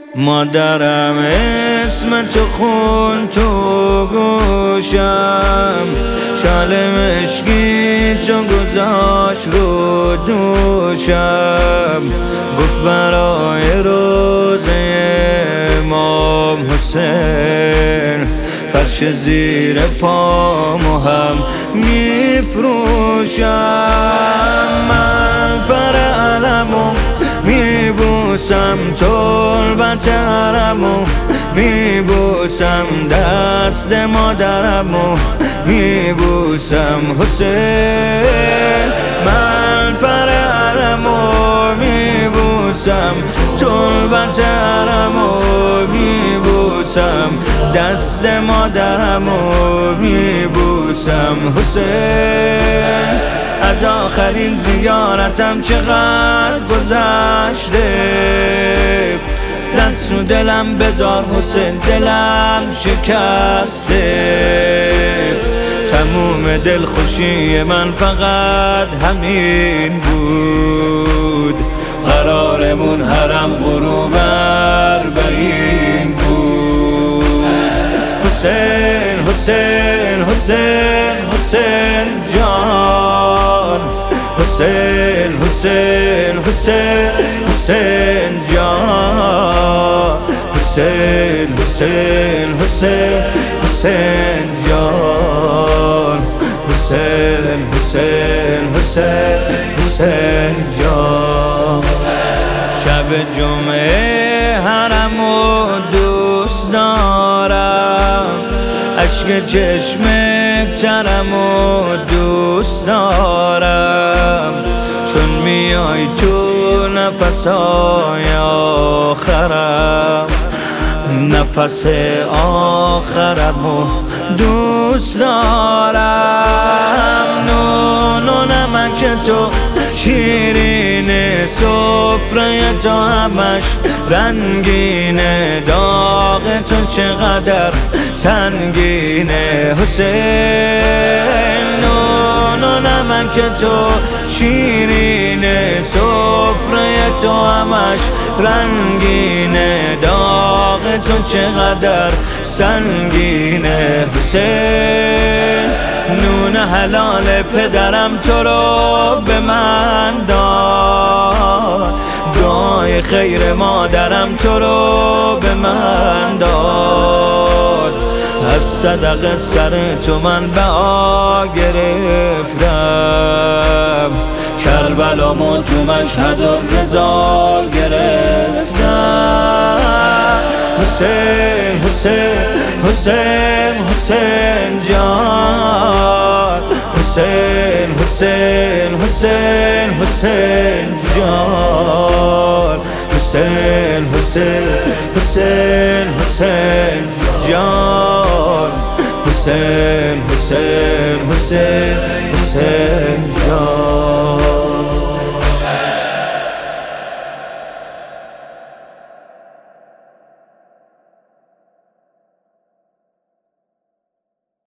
مادرم اسم تو خون تو گوشم، شال مشکی چون گذاشت رو دوشم. گفت برای روزه امام حسین فرش زیر پامو هم میفروشم. من پر علمو میبوسم، تربت حرمو میبوسم، دست مادرمو میبوسم. حسین من پر علمو میبوسم، تربت حرمو میبوسم، دست مادرمو میبوسم. حسین از آخرین زیارتم چقدر گذشته، دست رو دلم بذار حسین، دلم شکسته. تموم دلخوشی من فقط همین بود، قرارمون حرم غروب اربعین بود. حسین حسین حسین حسین جان، حسین حسین حسین حسین جان، حسین حسین حسین حسین جان، حسین حسین حسین حسین جان. شب جمعه حرمو دوست دارم، اشک چشم ترمو دوست دارم، چون میای تو نفسای آخرم، نفس آخرمو دوست دارم. نون و نمک تو شیرین، سفره تو همش رنگینه، داغ تو چقدر سنگینه. حسین نون و نمک تو شیرینه، سفره تو همش رنگینه، داغ تو چقدر سنگینه. حسین نون حلال پدرم تو رو به من داد، دعای خیر مادرم تو رو به من داد، از صدق سر تو من بها گرفتم، کربلامو تو مشهد و رضا گرفتم. حسین حسین حسین حسین جان، حسین حسین حسین حسین جان، حسین حسین حسین حسین جان، حسین حسین حسین حسین جان.